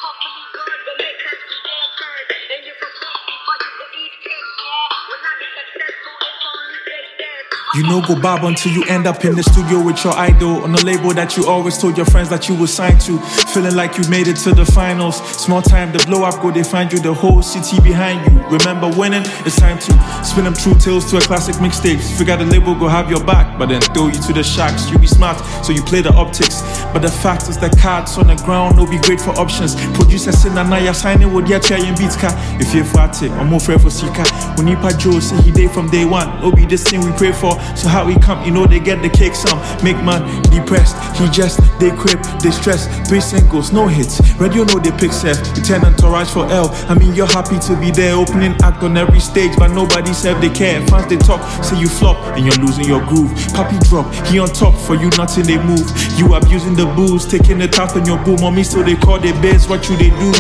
hopefully God will make us their turn. And if I'm broke before you go eat cake, yeah. When I be successful, it's only great dance. You know go bob until you end up in the studio with your idol on a label that you always told your friends that you would sign to. Feeling like you made it to the finals. Small time, the blow up go, they find you, the whole city behind you. Remember winning? It's time to spin them true tales to a classic mixtape. Figure the label go have your back, but then throw you to the sharks. You be smart, so you play the optics. But the fact is the cards on the ground no be great for options. Producers in Anaya signing with your chair in beats car. If you're fat, I'm more fair for Sika. When Nipa Joe say he day from day one, it'll be this thing we pray for. So how we come, you know they get the cake some. Make man depressed, he just, they crib, they stress. 3 singles, no hits. Radio know they pick Seth, you turn entourage for L. I mean you're happy to be there, opening act on every stage, but nobody said they care. Fans they talk, say you flop, and you're losing your groove. Papi drop, he on top, for you nothing they move. You abusing the booze, taking it out on your boo. Mommy so they call their beds, what you they do?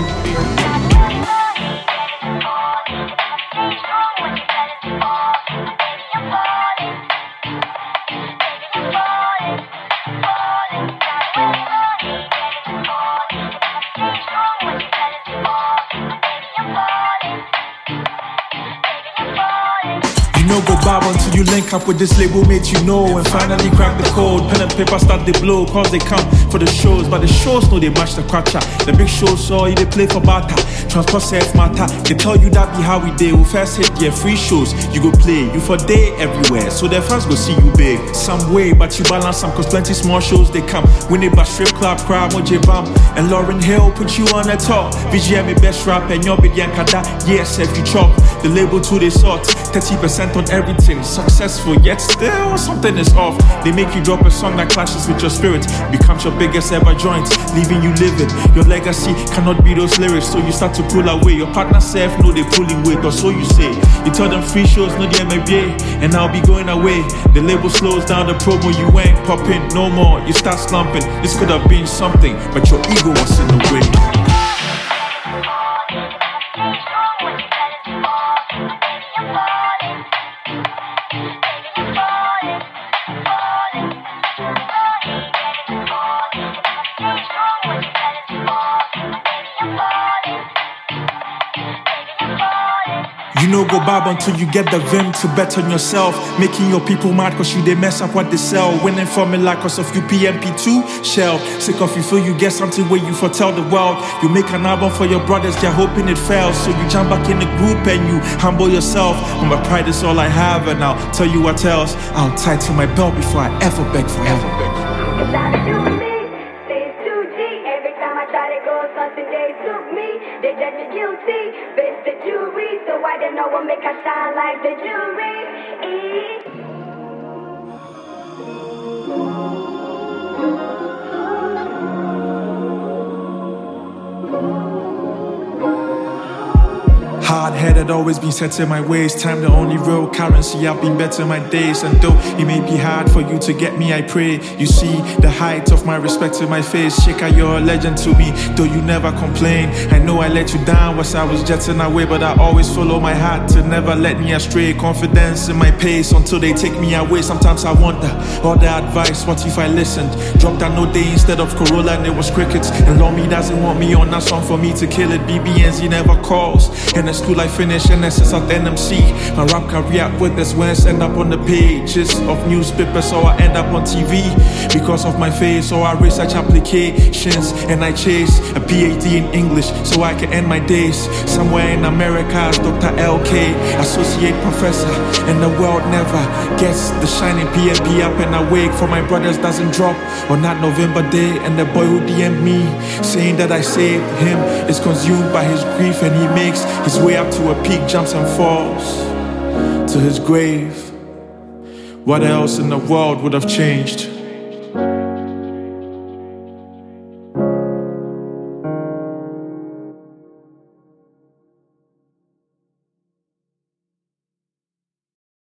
No go bob until you link up with this label mate you know and finally crack the code. Pen and paper start they blow, cause they come for the shows, but the shows know they match the quacha. The big shows saw you they play for barter. Transport self matter. They tell you that be how we day. We first hit yeah free shows. You go play, you for day everywhere. So their fans go see you big. Some way, but you balance some cause plenty small shows they come. When they bash strip club, crowd, Moje Bam and Lauren Hill put you on the top. VGM best rap and your big yankada. Yes, if you chop. The label too they sort 30% on everything. Successful yet still something is off. They make you drop a song that clashes with your spirit. Becomes your biggest ever joint, leaving you livid. Your legacy cannot be those lyrics, so you start to pull away. Your partner self know they pulling weight, or so you say. You tell them free shows, no the MBA, and I'll be going away. The label slows down the promo, you ain't popping no more. You start slumping. This could have been something, but your ego was in the way. You know go bob until you get the vim to bet on yourself. Making your people mad cause you they mess up what they sell. Winning formula cause of you PMP2 shell. Sick of you feel you get something where you foretell the world. You make an album for your brothers, they're hoping it fails. So you jump back in the group and you humble yourself. And my pride is all I have and I'll tell you what else. I'll tie to my belt before I ever beg for ever beg. They judge me guilty, face the jury, so why they know what make us shine like the jury? Hard-headed, always been set in my ways. Time the only real currency, I've been better my days. And though it may be hard for you to get me, I pray you see the height of my respect in my face. Shika, you're a legend to me, though you never complain. I know I let you down once I was jetting away, but I always follow my heart to never let me astray. Confidence in my pace until they take me away. Sometimes I wonder, all the advice, what if I listened? Dropped that no day instead of Corolla and it was crickets. And Lomi doesn't want me on that song for me to kill it. BBNZ never calls. And the school I finished NSS at NMC. My rap career with this wins end up on the pages of newspapers, so I end up on TV because of my face. So I research applications and I chase a PhD in English so I can end my days somewhere in America as Dr. LK, associate professor. And the world never gets the shining PhD up and awake for my brothers doesn't drop on that November day. And the boy who DM'd me saying that I saved him is consumed by his grief and he makes his way up to a peak, jumps and falls to his grave. What else in the world would have changed?